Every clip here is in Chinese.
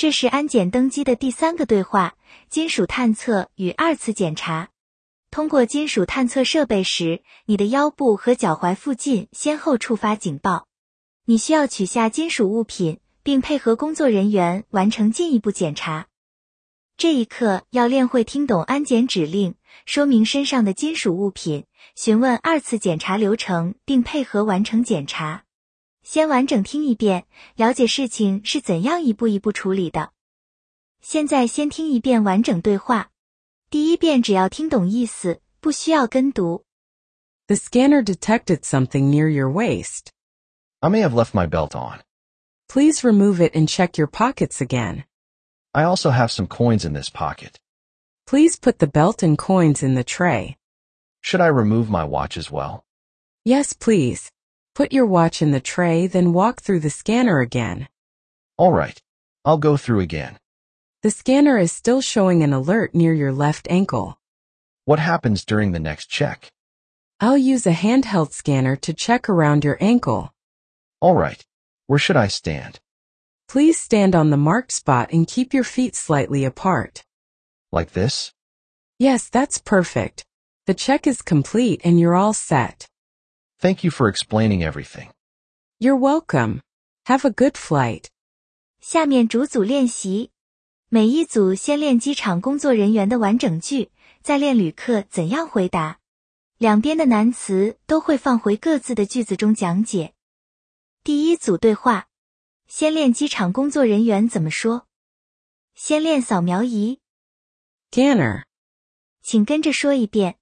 这是安检登机的第3个对话，金属探测与2次检查。通过金属探测设备时，你的腰部和脚踝附近先后触发警报。你需要取下金属物品，并配合工作人员完成进一步检查。这一刻要练会听懂安检指令，说明身上的金属物品，询问2次检查流程，并配合完成检查。先完整听一遍，了解事情是怎样一步一步处理的。现在先听一遍完整对话。第一遍只要听懂意思，不需要跟读。 The scanner detected something near your waist. I may have left my belt on. Please remove it and check your pockets again. I also have some coins in this pocket. Please put the belt and coins in the tray. Should I remove my watch as well? Yes, please. Put your watch in the tray, then walk through the scanner again. All right. I'll go through again. The scanner is still showing an alert near your left ankle. What happens during the next check? I'll use a handheld scanner to check around your ankle. All right. Where should I stand? Please stand on the marked spot and keep your feet slightly apart. Like this? Yes, that's perfect. The check is complete and you're all set. Thank you for explaining everything. You're welcome. Have a good flight. 下面逐组练习。每一组先练机场工作人员的完整句，再练旅客怎样回答。两边的难词都会放回各自的句子中讲解。第一组对话，先练机场工作人员怎么说。先练扫描仪。 Scanner. 请跟着说一遍。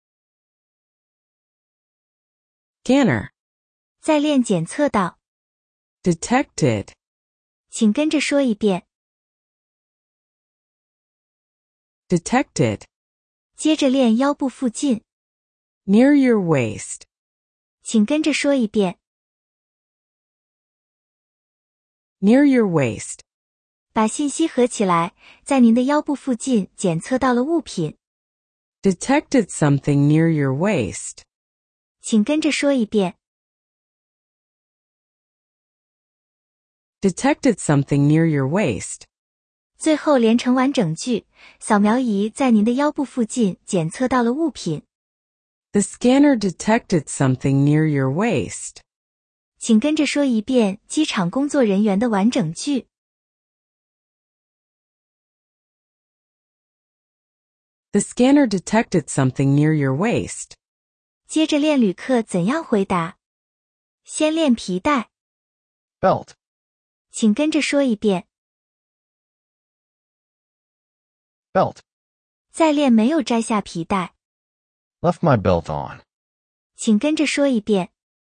Scanner. 再练检测到。 Detected. 请跟着说一遍。 Detected. 接着练腰部附近。 Near your waist. 请跟着说一遍。 Near your waist. 把信息合起来，在您的腰部附近检测到了物品。 Detected something near your waist. 请跟着说一遍。 Detected something near your waist. 最后连成完整句，扫描仪在您的腰部附近检测到了物品。 The scanner detected something near your waist. 请跟着说一遍机场工作人员的完整句。 The scanner detected something near your waist. 接着练旅客怎样回答。先练皮带。 Belt. 请跟着说一遍。 Belt. 再练没有摘下皮带。 Left my belt on. 请跟着说一遍。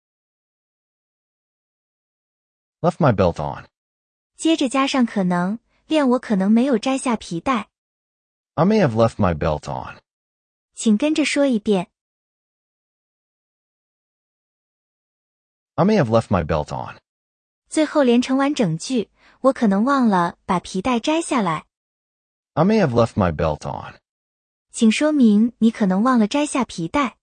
Left my belt on. 接着加上可能，练我可能没有摘下皮带。 I may have left my belt on. 请跟着说一遍。 I may have left my belt on. 最后连成完整句，我可能忘了把皮带摘下来。 I may have left my belt on. 请说明你可能忘了摘下皮带。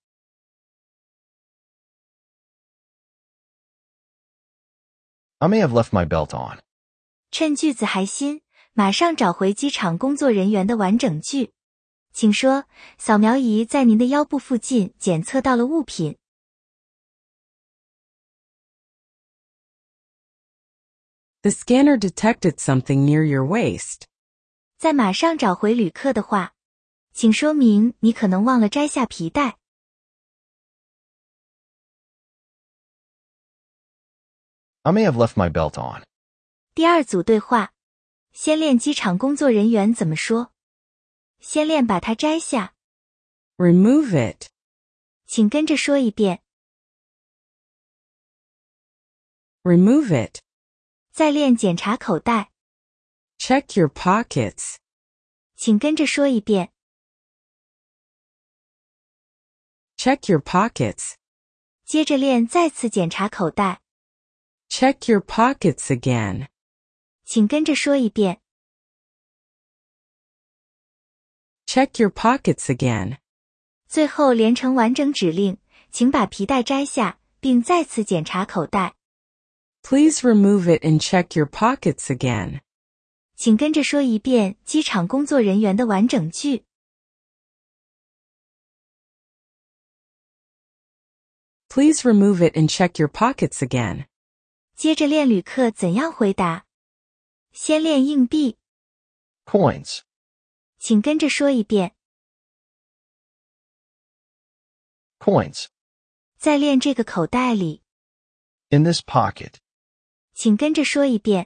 I may have left my belt on. 趁句子还新，马上找回机场工作人员的完整句。请说，扫描仪在您的腰部附近检测到了物品。 The scanner detected something near your waist. 再马上找回旅客的话，请说明你可能忘了摘下皮带。 I may have left my belt on. 第二组对话，先练机场工作人员怎么说。先练把它摘下。 Remove it. 请跟着说一遍。 Remove it. 再练检查口袋。 Check your pockets. 请跟着说一遍。 Check your pockets. 接着练再次检查口袋。 Check your pockets again. 请跟着说一遍。 Check your pockets again. 最后连成完整指令，请把皮带摘下，并再次检查口袋。 Please remove it and check your pockets again. 请跟着说一遍机场工作人员的完整句。 Please remove it and check your pockets again. 接着练旅客怎样回答。先练硬币， Coins. 请跟着说一遍。 Coins. 再练这个口袋里， In this pocket. 请跟着说一遍。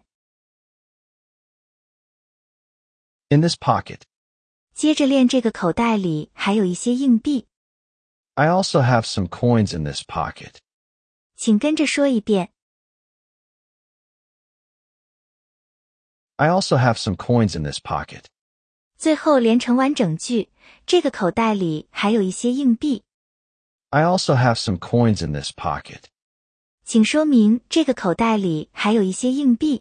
In this pocket. 接着练这个口袋里还有一些硬币， I also have some coins in this pocket. 请跟着说一遍。 I also have some coins in this pocket. 最后连成完整句，这个口袋里还有一些硬币， I also have some coins in this pocket. 请说明这个口袋里还有一些硬币。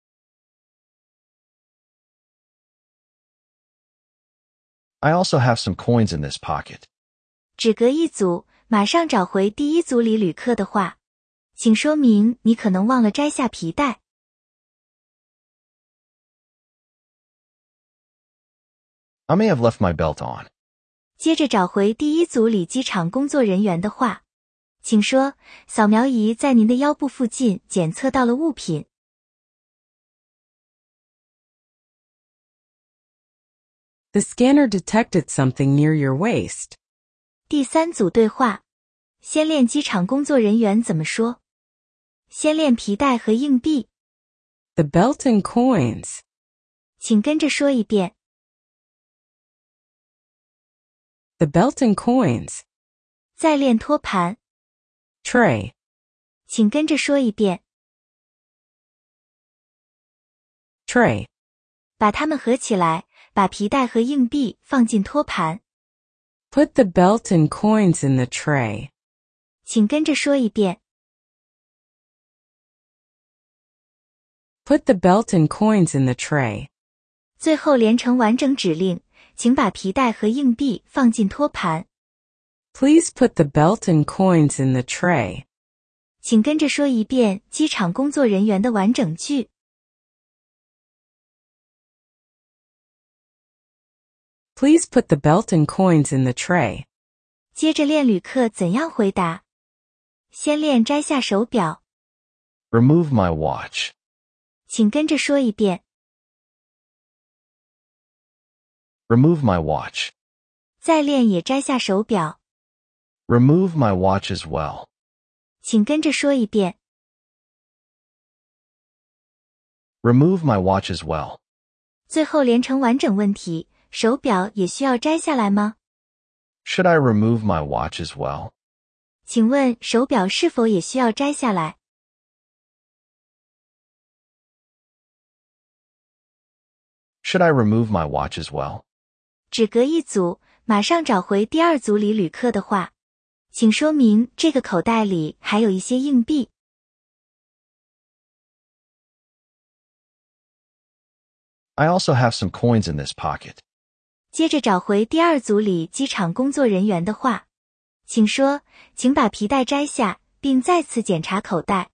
I also have some coins in this pocket. 只隔一组，马上找回第一组里旅客的话，请说明你可能忘了摘下皮带。 I may have left my belt on. 接着找回第一组里机场工作人员的话，请说，扫描仪在您的腰部附近检测到了物品。 The scanner detected something near your waist. 第三组对话，先练机场工作人员怎么说。先练皮带和硬币， The belt and coins. 请跟着说一遍。 The belt and coins. 再练托盘， Tray. 请跟着说一遍。 Tray. 把它们合起来，把皮带和硬币放进托盘， Put the belt and coins in the tray. 请跟着说一遍。 Put the belt and coins in the tray. 最后连成完整指令，请把皮带和硬币放进托盘， Please put the belt and coins in the tray. 请跟着说一遍机场工作人员的完整句。 Please put the belt and coins in the tray. 接着练旅客怎样回答。先练摘下手表， Remove my watch. 请跟着说一遍。 Remove my watch. 再练也摘下手表， Remove my watch as well. 请跟着说一遍。 Remove my watch as well. 最后连成完整问题，手表也需要摘下来吗？ Should I remove my watch as well? 请问手表是否也需要摘下来？ Should I remove my watch as well? 只隔一组，马上找回第二组里旅客的话，请说明这个口袋里还有一些硬币。 I also have some coins in this pocket. 接着找回第二组里机场工作人员的话，请说，请把皮带摘下，并再次检查口袋。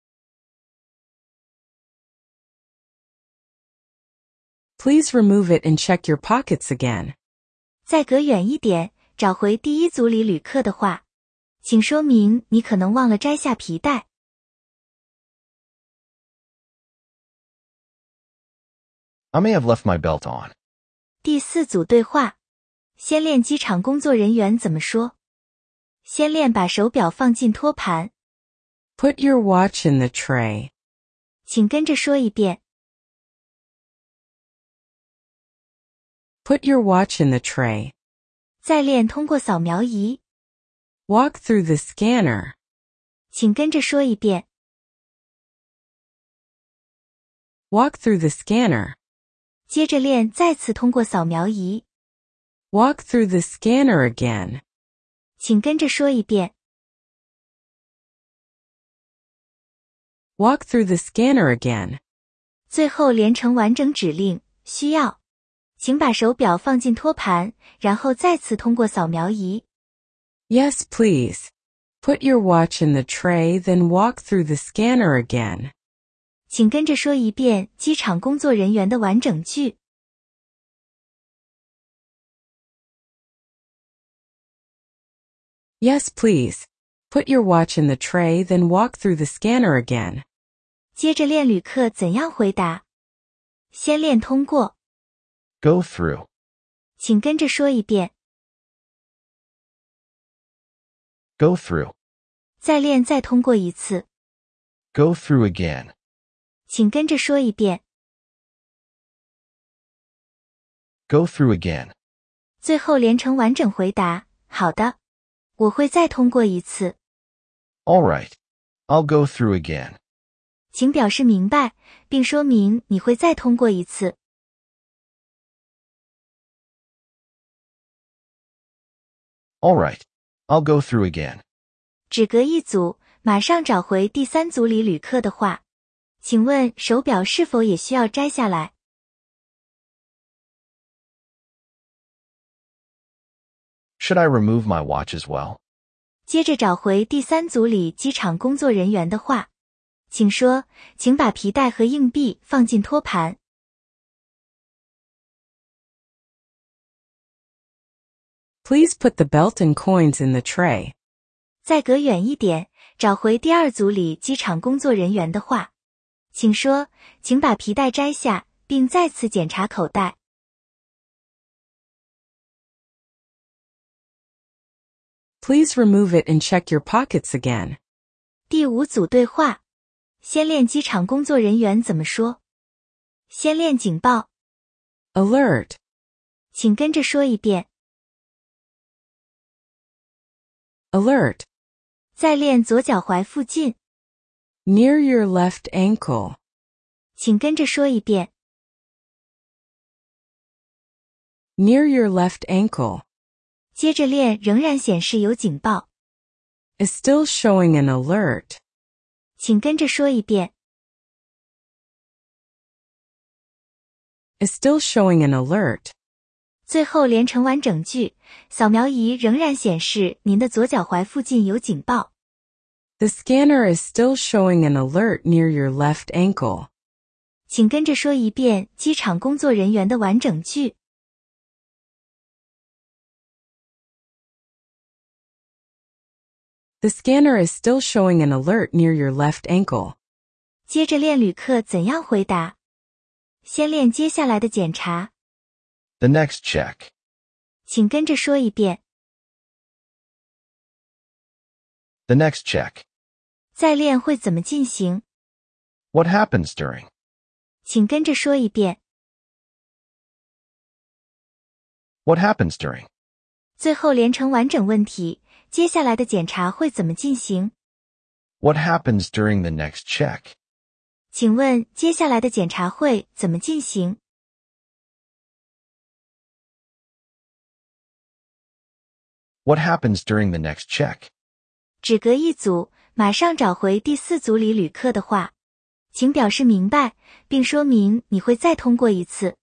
Please remove it and check your pockets again. 再隔远一点，找回第一组里旅客的话，请说明你可能忘了摘下皮带。 I may have left my belt on. 第四组对话，先练机场工作人员怎么说。先练把手表放进托盘， Put your watch in the tray. 请跟着说一遍。 Put your watch in the tray. 再练通过扫描仪， Walk through the scanner. 请跟着说一遍。 Walk through the scanner. 接着练再次通过扫描仪， Walk through the scanner again. 请跟着说一遍。 Walk through the scanner again. 最后连成完整指令，需要，请把手表放进托盘，然后再次通过扫描仪。 Yes, please. Put your watch in the tray, then walk through the scanner again. 请跟着说一遍机场工作人员的完整句。 Yes, please. Put your watch in the tray, then walk through the scanner again. 接着练旅客怎样回答。先练通过， Go through. 请跟着说一遍。 Go through. 再练再通过一次， Go through again. 请跟着说一遍。 Go through again. 最后连成完整回答。好的，我会再通过一次。 All right. I'll go through again. 请表示明白，并说明你会再通过一次。 All right. I'll go through again. 只隔一组，马上找回第三组里旅客的话。请问手表是否也需要摘下来？ Should I remove my watch as well? 接着找回第三组里机场工作人员的话。请说，请把皮带和硬币放进托盘。 Please put the belt and coins in the tray. 再隔远一点，找回第二组里机场工作人员的话。请说，请把皮带摘下，并再次检查口袋。 Please remove it and check your pockets again. 第五组对话，先练机场工作人员怎么说。先练警报， Alert. 请跟着说一遍。 Alert. 再练左脚踝附近， Near your left ankle. 请跟着说一遍。 Near your left ankle. 接着练仍然显示有警报， Is still showing an alert. 请跟着说一遍。 Is still showing an alert. 最后连成完整句，扫描仪仍然显示您的左脚踝附近有警报。 The scanner is still showing an alert near your left ankle. 请跟着说一遍机场工作人员的完整句。 The scanner is still showing an alert near your left ankle. 接着练旅客怎样回答。先练接下来的检查， The next check. 请跟着说一遍。 The next check. 再练会怎么进行， What happens during? 请跟着说一遍。 What happens during? 最后连成完整问题，接下来的检查会怎么进行？ What happens during the next check? 请问接下来的检查会怎么进行？ What happens during the next check? 只隔一组，马上找回第四组里旅客的话。请表示明白，并说明你会再通过一次。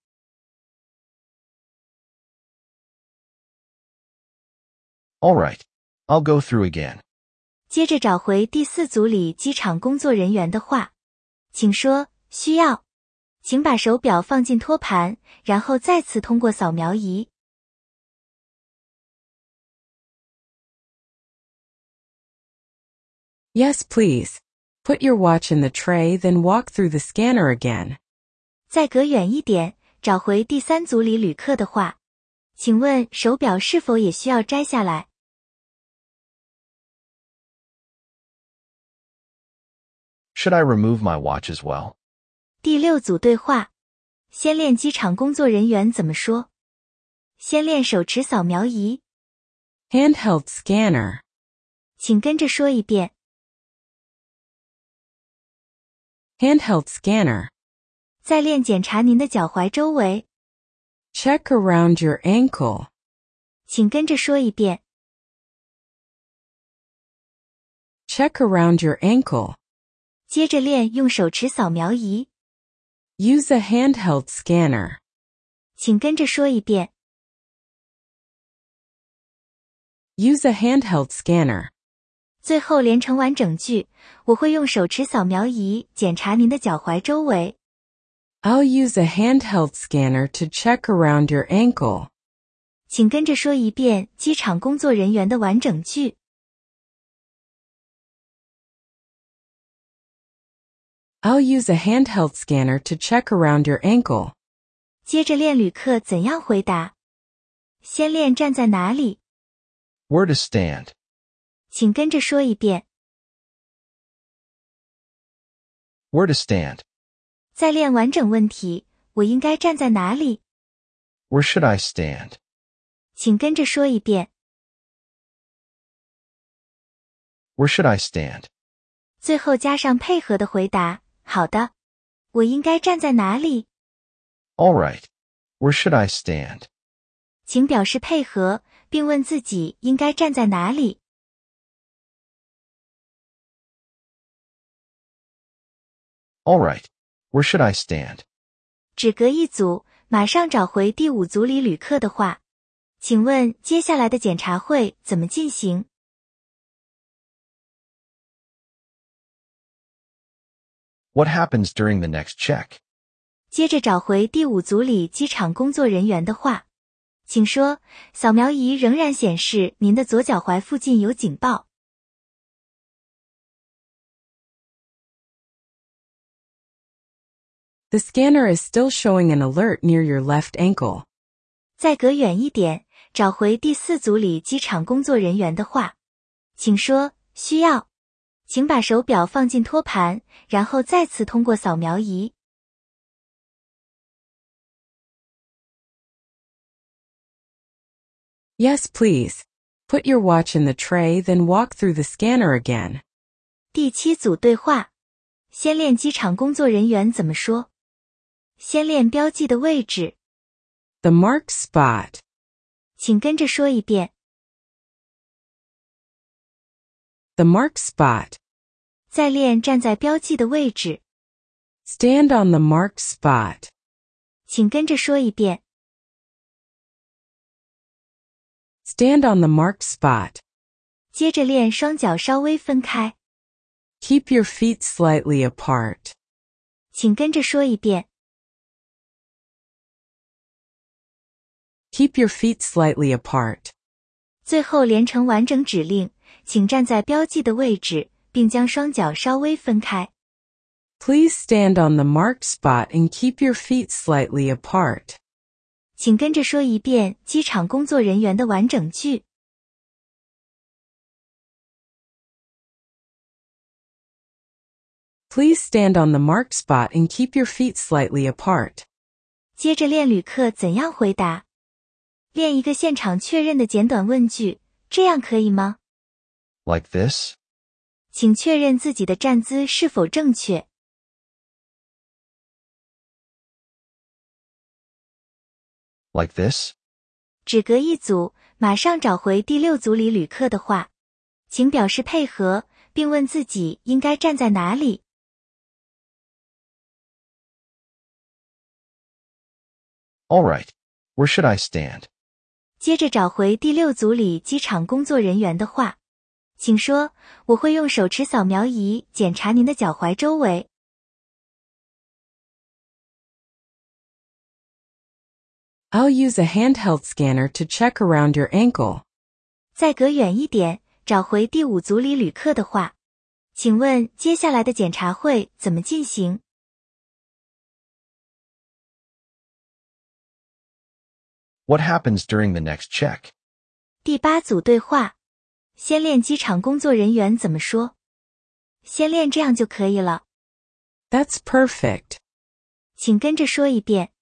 All right. I'll go through again. 接着找回第四组里机场工作人员的话。请说，需要。请把手表放进托盘，然后再次通过扫描仪。 Yes, please. Put your watch in the tray, then walk through the scanner again. 再隔远一点，找回第三组里旅客的话。请问手表是否也需要摘下来？ Should I remove my watch as well? 第六组对话，先练机场工作人员怎么说。先练手持扫描仪， Handheld scanner. 请跟着说一遍。 Handheld scanner. 再练检查您的脚踝周围， Check around your ankle. 请跟着说一遍。 Check around your ankle. 接着练用手持扫描仪， Use a handheld scanner. 请跟着说一遍。 Use a handheld scanner. 最后连成完整句，我会用手持扫描仪检查您的脚踝周围。 I'll use a handheld scanner to check around your ankle. 请跟着说一遍机场工作人员的完整句。 I'll use a handheld scanner to check around your ankle. 接着练旅客怎样回答。先练站在哪里， Where to stand. 请跟着说一遍。 Where to stand. 再练完整问题，我应该站在哪里， Where should I stand? 请跟着说一遍。 Where should I stand? 最后加上配合的回答，好的。我应该站在哪里， All right. Where should I stand? 请表示配合，并问自己应该站在哪里。 All right. Where should I stand? 只隔一组，马上找回第5组里旅客的话。请问接下来的检查会怎么进行？ What happens during the next check? 接着找回第5组里机场工作人员的话。请说，扫描仪仍然显示您的左脚踝附近有警报。 The scanner is still showing an alert near your left ankle. 再隔远一点，找回第4组里机场工作人员的话。请说，需要。请把手表放进托盘，然后再次通过扫描仪。 Yes, please. Put your watch in the tray, then walk through the scanner again. 第7组对话。先练机场工作人员怎么说。先练标记的位置。 The marked spot. 请跟着说一遍。 The marked spot. 再练站在标记的位置。 Stand on the marked spot. 请跟着说一遍。 Stand on the marked spot. 接着练双脚稍微分开。 Keep your feet slightly apart. 请跟着说一遍。 Keep your feet slightly apart. 最后连成完整指令，请站在标记的位置，并将双脚稍微分开。 Please stand on the marked spot and keep your feet slightly apart. 请跟着说一遍机场工作人员的完整句。 Please stand on the marked spot and keep your feet slightly apart. 接着练旅客怎样回答。练一个现场确认的简短问句，这样可以吗？ Like this? 请确认自己的站姿是否正确。 Like this? 只隔一组，马上找回第6组里旅客的话。请表示配合，并问自己应该站在哪里。 All right. Where should I stand? 接着找回第6组里机场工作人员的话。请说，我会用手持扫描仪检查您的脚踝周围。 I'll use a handheld scanner to check around your ankle. 再隔远一点，找回第5组里旅客的话。请问接下来的检查会怎么进行？ What happens during the next check? 第8组对话。先练机场工作人员怎么说。先练这样就可以了。 That's perfect. 请跟着说一遍。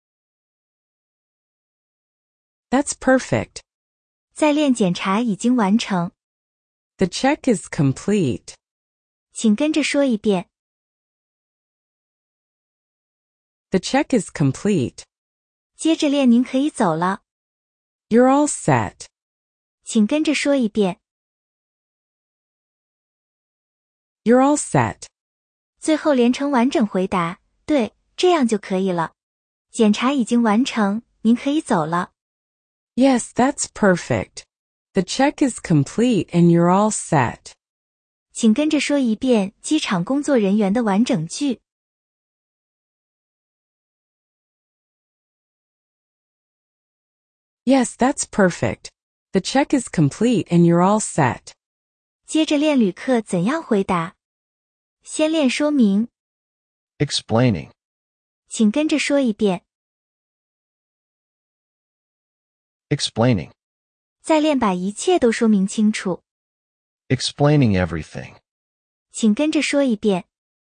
That's perfect. 再练检查已经完成。 The check is complete. 请跟着说一遍。 The check is complete. 接着练您可以走了。 You're all set. 请跟着说一遍。 You're all set. 最后连成完整回答，对，这样就可以了。检查已经完成，您可以走了。 Yes, that's perfect. The check is complete and you're all set. 请跟着说一遍机场工作人员的完整句。 Yes, that's perfect. The check is complete and you're all set. 接着练旅客怎样回答。先练说明， Explaining. 请跟着说一遍。 Explaining. 再练把一切都说明清楚， Explaining everything. 请跟着说一遍。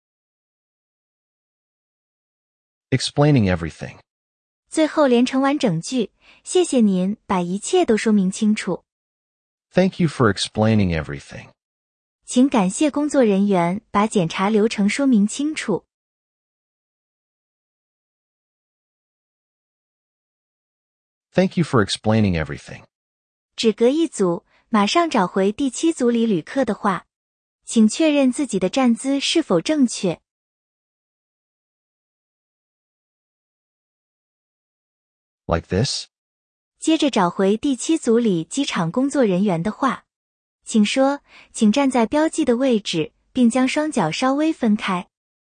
Explaining everything. 最后连成完整句，谢谢您把一切都说明清楚。 Thank you for explaining everything. 请感谢工作人员把检查流程说明清楚。 Thank you for explaining everything. 只隔一组，马上找回第7组里旅客的话，请确认自己的站姿是否正确。 Like this? 接着找回第7组里机场工作人员的话，请说，请站在标记的位置，并将双脚稍微分开。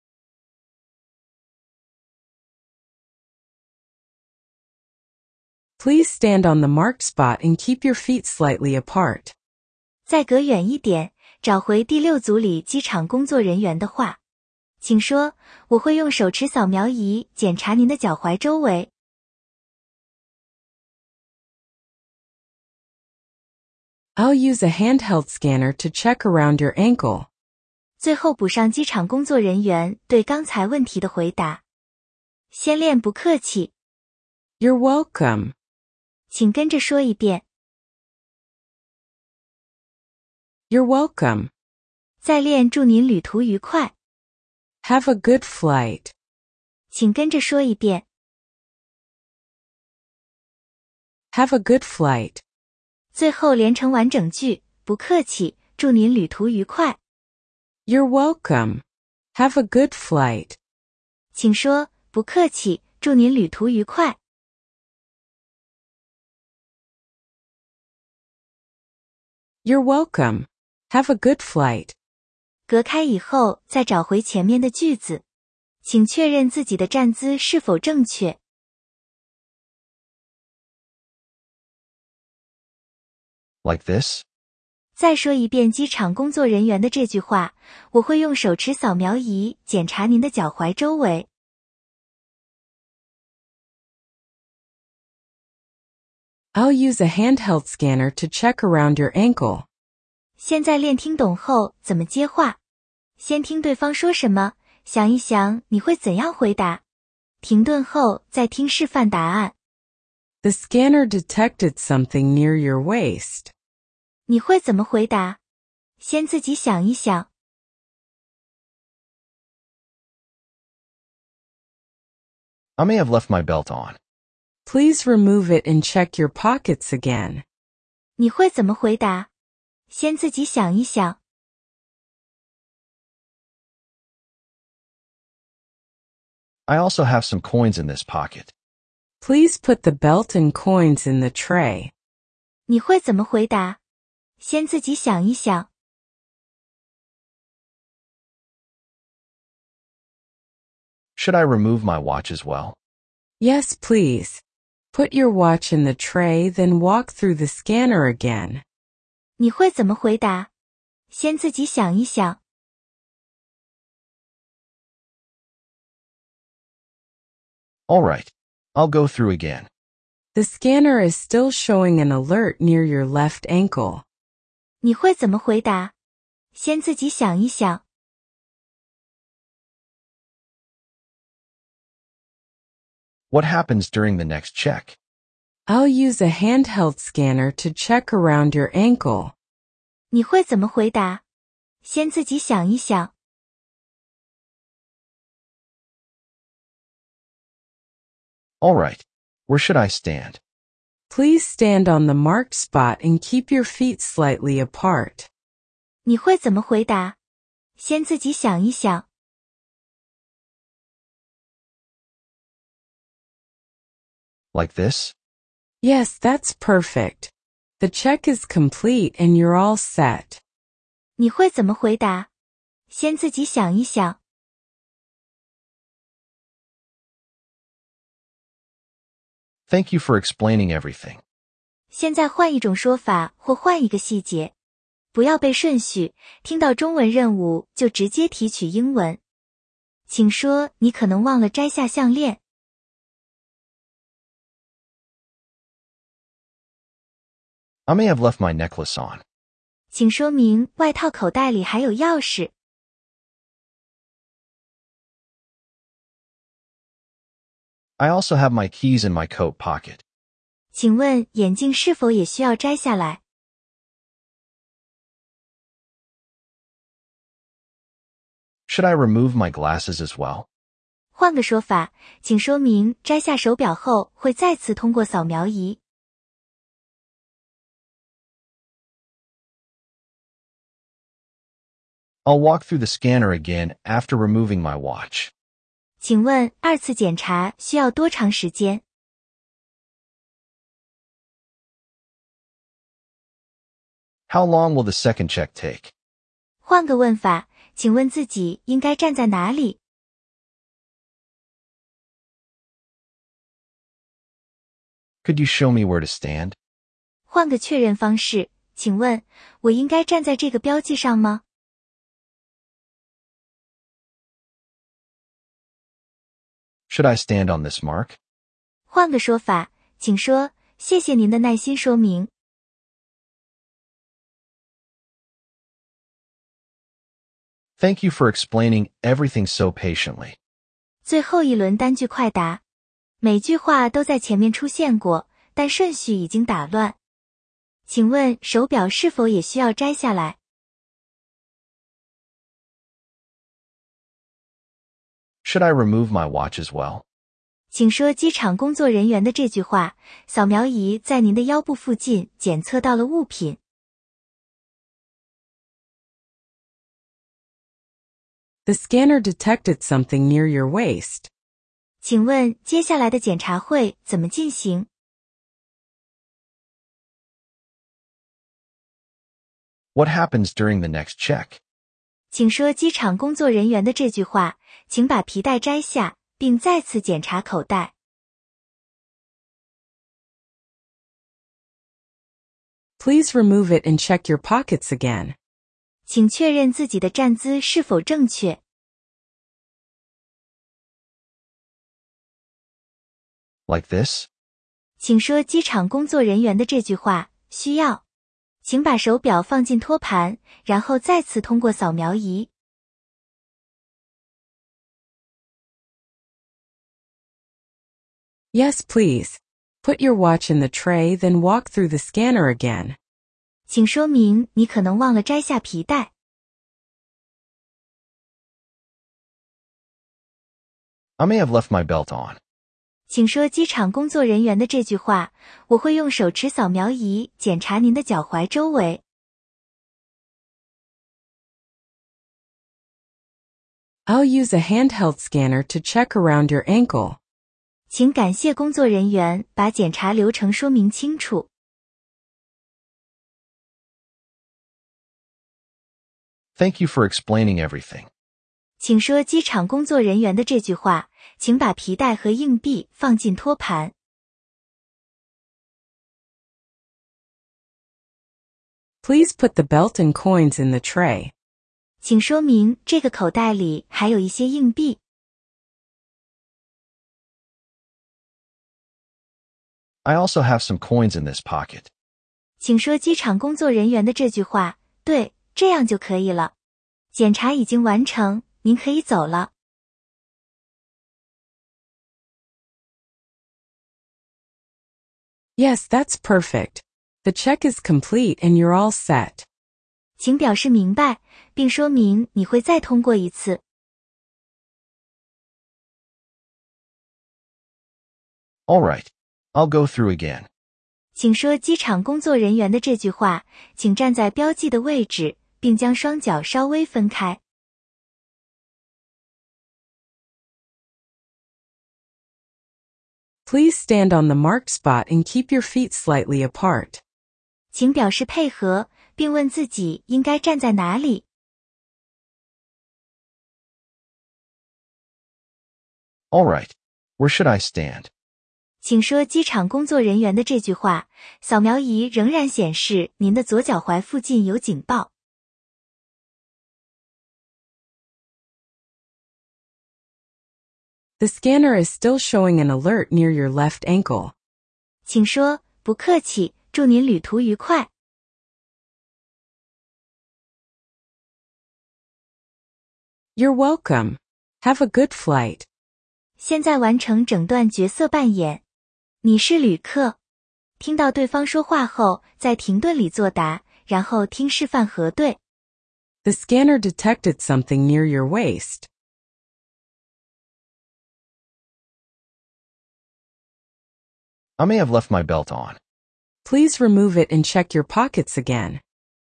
Please stand on the marked spot and keep your feet slightly apart. 再隔远一点，找回第6组里机场工作人员的话，请说，我会用手持扫描仪检查您的脚踝周围。 I'll use a handheld scanner to check around your ankle. 最后补上机场工作人员对刚才问题的回答。先练不客气， You're welcome. 请跟着说一遍。 You're welcome. 再练祝您旅途愉快， Have a good flight. 请跟着说一遍。 Have a good flight. 最后连成完整句，不客气，祝您旅途愉快。 You're welcome. Have a good flight. 请说，不客气，祝您旅途愉快。 You're welcome. Have a good flight. 隔开以后，再找回前面的句子，请确认自己的站姿是否正确。 Like this? 再说一遍机场工作人员的这句话，我会用手持扫描仪检查您的脚踝周围。 I'll use a handheld scanner to check around your ankle. 现在练听懂后怎么接话，先听对方说什么，想一想你会怎样回答。停顿后再听示范答案。 The scanner detected something near your waist. 你会怎么回答？先自己想一想。 I may have left my belt on. Please remove it and check your pockets again. 你会怎么回答？先自己想一想。 I also have some coins in this pocket. Please put the belt and coins in the tray. 你会怎么回答？先自己想一想。 Should I remove my watch as well? Yes, please. Put your watch in the tray, then walk through the scanner again. 你会怎么回答？先自己想一想。 All right. I'll go through again. The scanner is still showing an alert near your left ankle. 你会怎么回答？先自己想一想。 What happens during the next check? I'll use a handheld scanner to check around your ankle. 你会怎么回答？先自己想一想。 All right. Where should I stand? Please stand on the marked spot and keep your feet slightly apart. 你会怎么回答？先自己想一想。 Like this? Yes, that's perfect. The check is complete and you're all set. 你会怎么回答？先自己想一想。 Thank you for explaining everything. 现在换一种说法或换一个细节。不要背顺序，听到中文任务就直接提取英文。请说你可能忘了摘下项链。 I may have left my necklace on. 请说明外套口袋里还有钥匙。 I also have my keys in my coat pocket. 请问眼镜是否也需要摘下来？ Should I remove my glasses as well? 换个说法，请说明摘下手表后会再次通过扫描仪。 I'll walk through the scanner again after removing my watch. 请问二次检查需要多长时间？ How long will the second check take? 换个问法，请问自己应该站在哪里？ Could you show me where to stand? 换个确认方式，请问我应该站在这个标记上吗？ Should I stand on this mark? 换个说法，请说谢谢您的耐心说明。 Thank you for explaining everything so patiently. 最后一轮单句快答，每句话都在前面出现过，但顺序已经打乱。请问手表是否也需要摘下来？ Should I remove my watch as well? 请说机场工作人员的这句话，扫描仪在您的腰部附近检测到了物品。 The scanner detected something near your waist. 请问接下来的检查会怎么进行？ What happens during the next check? 请说机场工作人员的这句话，请把皮带摘下，并再次检查口袋。 Please remove it and check your pockets again. 请确认自己的站姿是否正确。 Like this? 请说机场工作人员的这句话，需要。请把手表放进托盘，然后再次通过扫描仪。 Yes, please. Put your watch in the tray, then walk through the scanner again. 请说明你可能忘了摘下皮带。 I may have left my belt on. 请说机场工作人员的这句话，我会用手持扫描仪检查您的脚踝周围。 I'll use a handheld scanner to check around your ankle. 请感谢工作人员把检查流程说明清楚。 Thank you for explaining everything. 请说机场工作人员的这句话，请把皮带和硬币放进托盘。 Please put the belt and coins in the tray. 请说明这个口袋里还有一些硬币。 I also have some coins in this pocket. 请说机场工作人员的这句话，对，这样就可以了。检查已经完成，您可以走了。 Yes, that's perfect. The check is complete and you're all set. 请表示明白，并说明你会再通过一次。 All right. I'll go through again. 请说机场工作人员的这句话，请站在标记的位置，并将双脚稍微分开。 Please stand on the marked spot and keep your feet slightly apart. 请表示配合， 并问自己应该站在哪里。 All right. Where should I stand? 请说机场工作人员的这句话，扫描仪仍然显示您的左脚踝附近有警报。 The scanner is still showing an alert near your left ankle. 请说，不客气，祝您旅途愉快。 You're welcome. Have a good flight. 现在完成整段角色扮演。你是旅客。听到对方说话后，在停顿里作答，然后听示范核对。 The scanner detected something near your waist. I may have left my belt on. Please remove it and check your pockets again.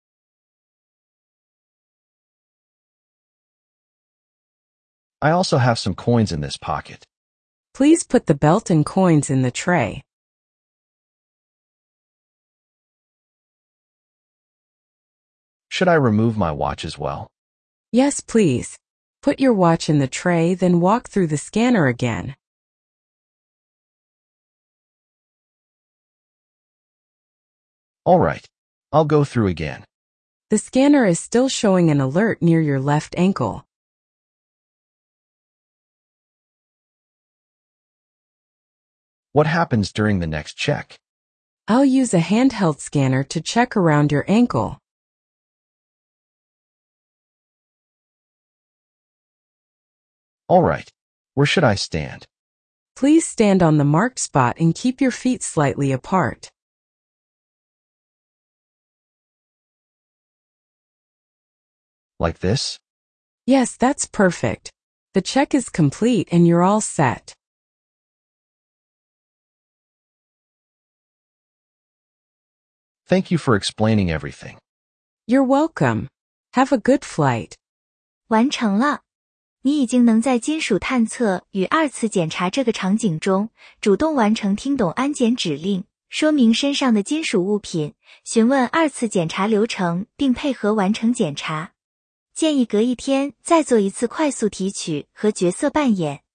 I also have some coins in this pocket. Please put the belt and coins in the tray. Should I remove my watch as well? Yes, please. Put your watch in the tray, then walk through the scanner again. All right. I'll go through again. The scanner is still showing an alert near your left ankle. What happens during the next check? I'll use a handheld scanner to check around your ankle. All right. Where should I stand? Please stand on the marked spot and keep your feet slightly apart. Like this? Yes, that's perfect. The check is complete and you're all set. Thank you for explaining everything. You're welcome. Have a good flight. 完成了。你已经能在金属探测与二次检查这个场景中，主动完成听懂安检指令，说明身上的金属物品，询问二次检查流程，并配合完成检查。建议隔一天再做一次快速提取和角色扮演。